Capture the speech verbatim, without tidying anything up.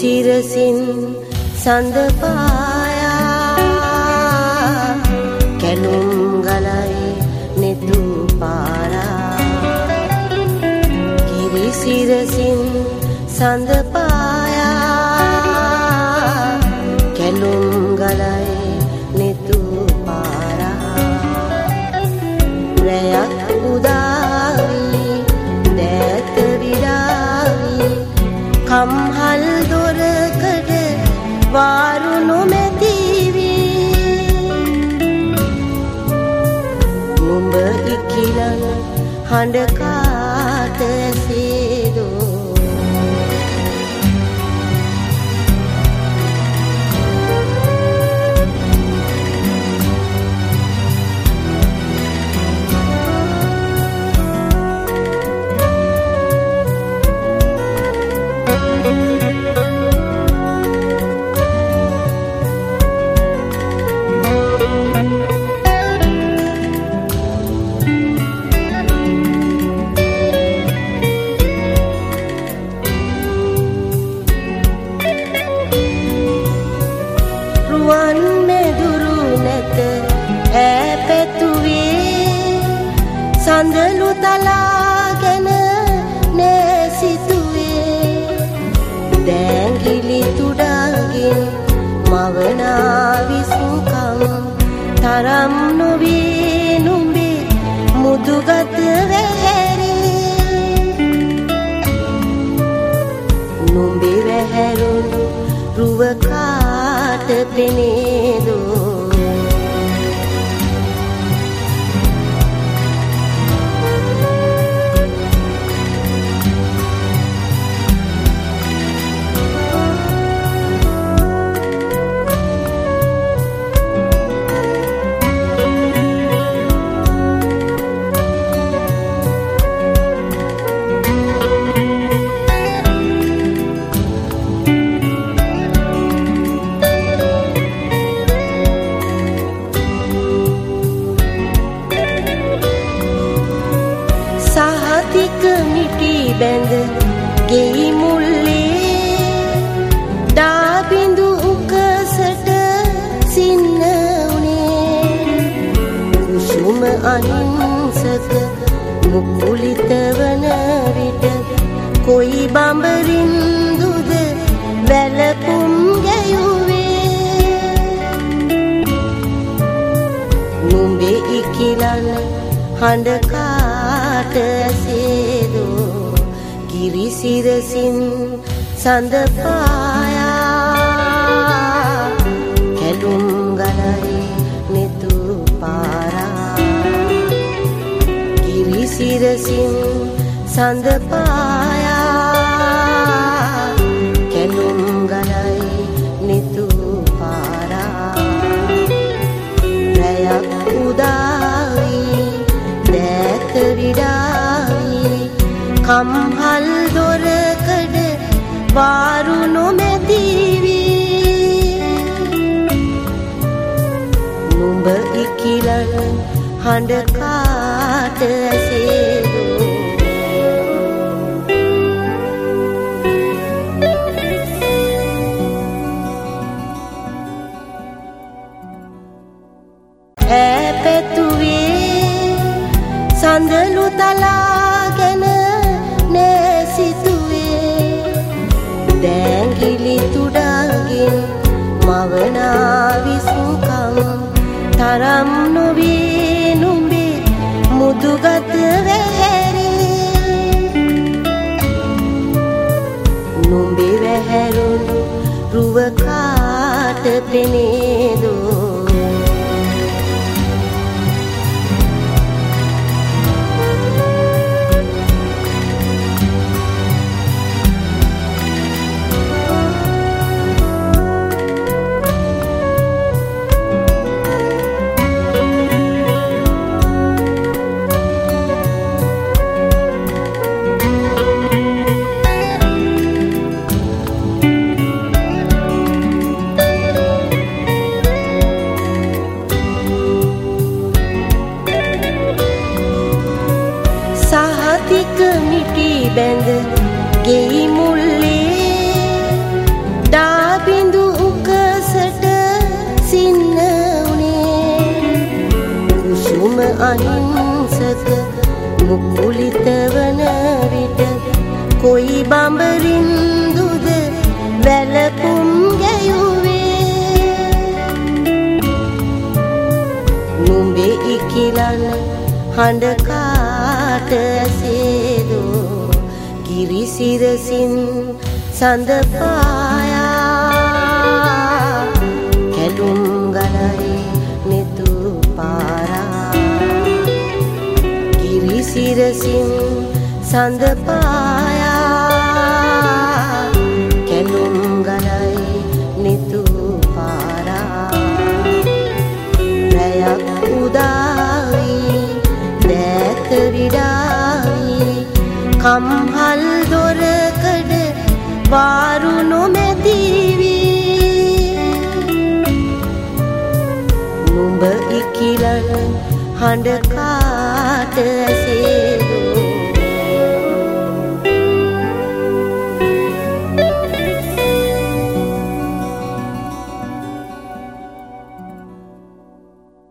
සිරසින් සඳ පායා කැලුම් ගලයි නෙතු පාරා කිරි සිරසින් සඳ පායා කැලුම් ගලයි නෙතු පාරා රැයක් උදාවි දෑත විඩාවි කම්හල් දොරකඩ වාරු නොමැතිවී නුඹ ඉකිලන හඬ කාට ඇසේදෝ සඳලු තලාගෙන නෑසිතුවේ දෑංගිලි තුඩාගෙන් මවනා විසුකම් තරම් නොවී නුඹේ මුදුගත වැහැරේ නුඹේ වැහැරුණු රුව කාට පෙනේදෝ බැඳ ගෙයි මුල්ලේ ඩාබිඳු උකසට සින්න උනේ කුසුම අහිංසක මුකුලිත වන විට කොයි බඹරින්දුද වැළපුම් ගැයුවේ නුඹේ ඉකිලන හඬ කාට ඇසේදෝ කිරි සිරසින් සඳ පායා කැලුම් ගලයි නෙතු පාරා කිරි සිරසින් සඳ පායා කැලුම් ගලයි නෙතු පාරා රැයක් උදාවි දෑත විඩාවි කම්හල් දොරකඩ වාරු නොමැතිවී නුඹ ඉකිලන හඬ කාට ඇසේදෝ ඈ පැතුවේ සඳලු තලාගෙන නෑසිතුවේ දෑංගිලි තුඩාගෙන් මවනා විසුකම් තරම් නොවී නුඹේ මුදුගත වැහැරේ නුඹේ වැහැරුණු රුව කාට පෙනේදෝ බැඳ ගෙයි මුල්ලේ අහිංසක මුකුලිත වන විට කොයි බඹරින්දුද වැළපුම් ගැයුවේ නුඹේ ඉකිලන හඬ කාට ඇසේදෝ කිරිසිරසින් සඳ පායා කැඩුම් ගලයි නෙතු පාරා කිරිසිරසින් සඳ පායා කැඩුම් ගලයි නෙතු පාරා රැයක් උදායි දැත විඩායි කම්හල් දොරකඩ වාරු නොමැතිවී නුඹ ඉකිලන හඬ කාට ඇසේ